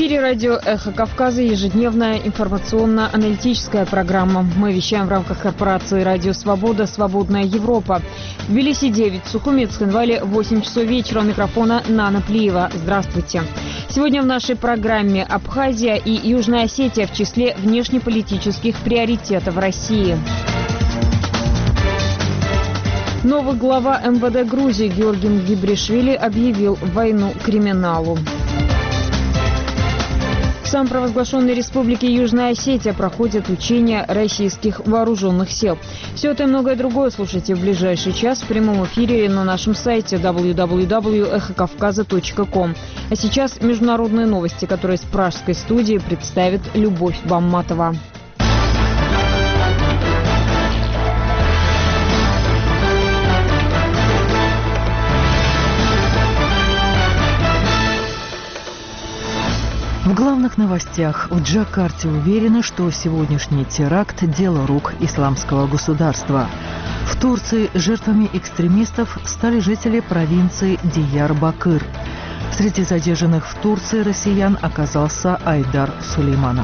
эфире радио «Эхо Кавказа» ежедневная информационно-аналитическая программа. Мы вещаем в рамках корпорации «Радио Свобода. Свободная Европа». В Тбилиси 9, в Сухуми, Цхинвале 8 часов вечера. У микрофона Нана Плиева. Здравствуйте. Сегодня в нашей программе Абхазия и Южная Осетия в числе внешнеполитических приоритетов России. Новый глава МВД Грузии Георгий Мгибришвили объявил войну криминалу. В самопровозглашенной республике Южная Осетия проходят учения российских вооруженных сил. Все это и многое другое слушайте в ближайший час в прямом эфире на нашем сайте www.эхокавказа.ком. А сейчас международные новости, которые с пражской студии представит Любовь Бамматова. В главных новостях. В Джакарте уверены, что сегодняшний теракт – дело рук исламского государства. В Турции жертвами экстремистов стали жители провинции Диярбакыр. Среди задержанных в Турции россиян оказался Айдар Сулейманов.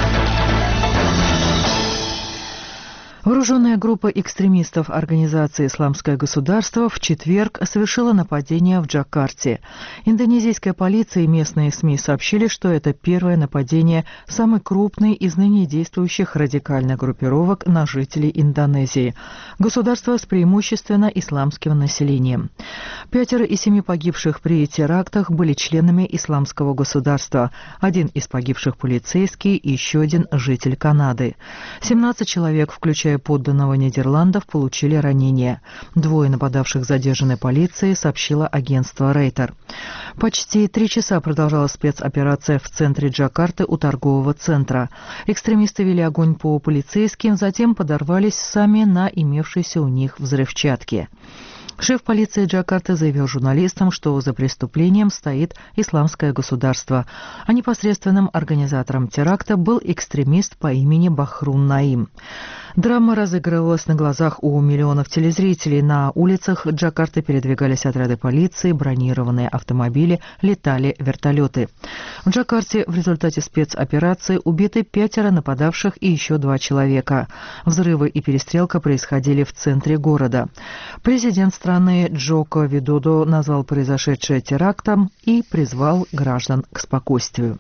Вооруженная группа экстремистов организации «Исламское государство» в четверг совершила нападение в Джакарте. Индонезийская полиция и местные СМИ сообщили, что это первое нападение самой крупной из ныне действующих радикальных группировок на жителей Индонезии. Государство с преимущественно исламским населением. 5 из 7 погибших при терактах были членами «Исламского государства». Один из погибших полицейский и еще один житель Канады. 17 человек, включая подданного Нидерландов, получили ранения. 2 нападавших задержаны полицией, сообщило агентство Рейтер. Почти 3 часа продолжалась спецоперация в центре Джакарты у торгового центра. Экстремисты вели огонь по полицейским, затем подорвались сами на имевшейся у них взрывчатке. Шеф полиции Джакарты заявил журналистам, что за преступлением стоит «Исламское государство», а непосредственным организатором теракта был экстремист по имени Бахрун Наим. Драма разыгрывалась на глазах у миллионов телезрителей. На улицах Джакарты передвигались отряды полиции, бронированные автомобили, летали вертолеты. В Джакарте в результате спецоперации убиты 5 нападавших и еще 2 человека. Взрывы и перестрелка происходили в центре города. Президент страны Джоко Видодо назвал произошедшее терактом и призвал граждан к спокойствию.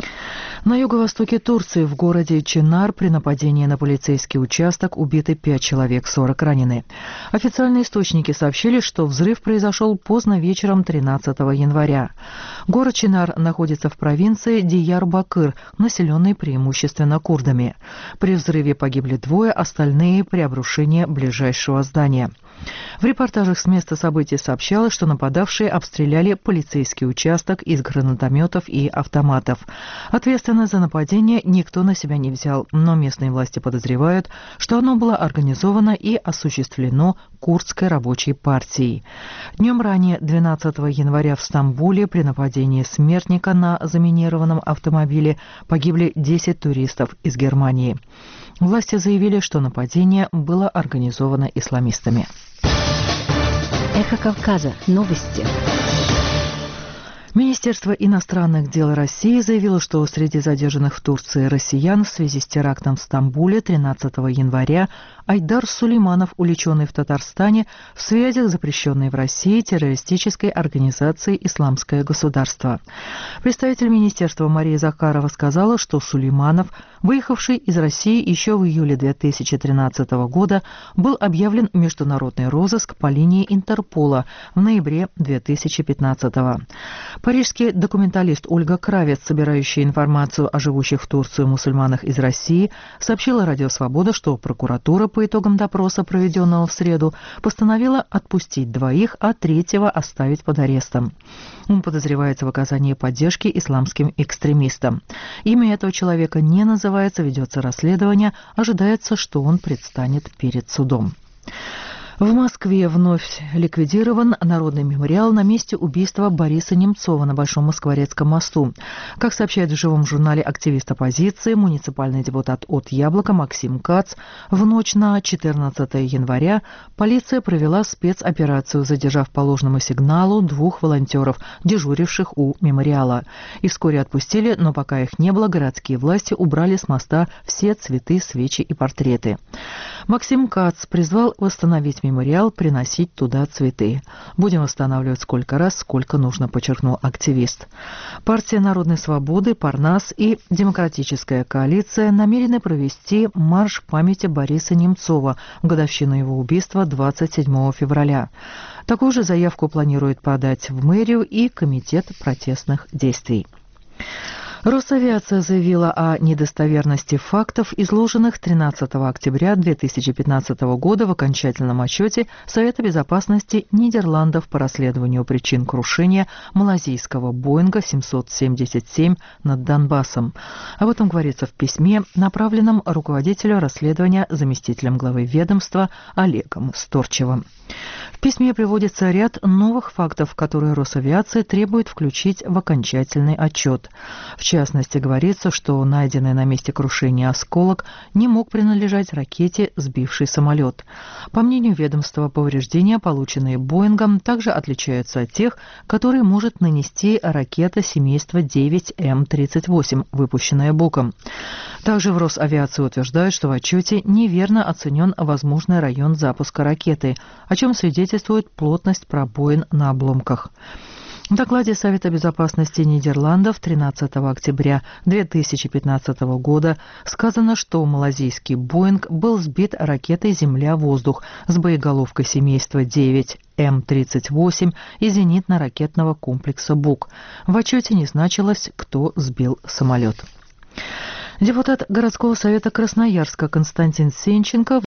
На юго-востоке Турции, в городе Чинар, при нападении на полицейский участок убиты 5 человек, 40 ранены. Официальные источники сообщили, что взрыв произошел поздно вечером 13 января. Город Чинар находится в провинции Диярбакыр, населенной преимущественно курдами. При взрыве погибли 2, остальные при обрушении ближайшего здания. В репортажах с места событий сообщалось, что нападавшие обстреляли полицейский участок из гранатометов и автоматов. Ответственность за нападение никто на себя не взял, но местные власти подозревают, что оно было организовано и осуществлено курдской рабочей партией. Днем ранее, 12 января, в Стамбуле при нападении смертника на заминированном автомобиле погибли 10 туристов из Германии. Власти заявили, что нападение было организовано исламистами. Эхо Кавказа. Новости. Министерство иностранных дел России заявило, что среди задержанных в Турции россиян в связи с терактом в Стамбуле 13 января Айдар Сулейманов, уличенный в Татарстане в связях с запрещенной в России террористической организацией «Исламское государство». Представитель министерства Мария Захарова сказала, что Сулейманов, выехавший из России еще в июле 2013 года, был объявлен в международный розыск по линии Интерпола в ноябре 2015 года. Парижский документалист Ольга Кравец, собирающая информацию о живущих в Турции мусульманах из России, сообщила «Радио Свобода», что прокуратура по итогам допроса, проведенного в среду, постановила отпустить 2, а 3 оставить под арестом. Он подозревается в оказании поддержки исламским экстремистам. Имя этого человека не называется, ведется расследование, ожидается, что он предстанет перед судом. В Москве вновь ликвидирован народный мемориал на месте убийства Бориса Немцова на Большом Москворецком мосту. Как сообщает в живом журнале активист оппозиции, муниципальный депутат от «Яблока» Максим Кац, в ночь на 14 января полиция провела спецоперацию, задержав по ложному сигналу 2 волонтеров, дежуривших у мемориала. Их вскоре отпустили, но пока их не было, городские власти убрали с моста все цветы, свечи и портреты. Максим Кац призвал восстановить мемориал, приносить туда цветы. Будем восстанавливать сколько раз, сколько нужно, подчеркнул активист. Партия Народной свободы, Парнас и Демократическая коалиция намерены провести марш памяти Бориса Немцова в годовщину его убийства 27 февраля. Такую же заявку планирует подать в мэрию и Комитет протестных действий. Росавиация заявила о недостоверности фактов, изложенных 13 октября 2015 года в окончательном отчете Совета безопасности Нидерландов по расследованию причин крушения малазийского Боинга 777 над Донбассом. Об этом говорится в письме, направленном руководителю расследования заместителем главы ведомства Олегом Сторчевым. В письме приводится ряд новых фактов, которые Росавиация требует включить в окончательный отчет. В частности, говорится, что найденный на месте крушения осколок не мог принадлежать ракете, сбившей самолет. По мнению ведомства, повреждения, полученные Боингом, также отличаются от тех, которые может нанести ракета семейства 9М-38, выпущенная Буком. Также в Росавиации утверждают, что в отчете неверно оценен возможный район запуска ракеты, о чем свидетельствует плотность пробоин на обломках. В докладе Совета безопасности Нидерландов 13 октября 2015 года сказано, что малазийский Боинг был сбит ракетой «Земля-воздух» с боеголовкой семейства 9М-38 и зенитно-ракетного комплекса «Бук». В отчете не значилось, кто сбил самолет. Депутат городского совета Красноярска Константин Сенченко